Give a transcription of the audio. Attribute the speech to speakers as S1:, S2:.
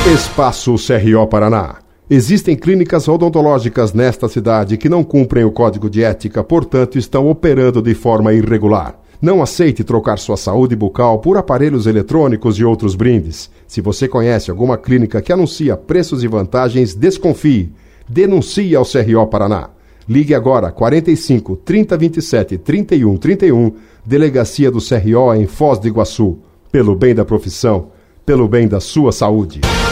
S1: Espaço CRO Paraná. Existem clínicas odontológicas nesta cidade que não cumprem o código de ética, portanto estão operando de forma irregular. Não aceite trocar sua saúde bucal por aparelhos eletrônicos e outros brindes. Se você conhece alguma clínica que anuncia preços e vantagens, desconfie. Denuncie ao CRO Paraná. Ligue agora 45 3027 31 31, Delegacia do CRO em Foz do Iguaçu. Pelo bem da profissão, pelo bem da sua saúde.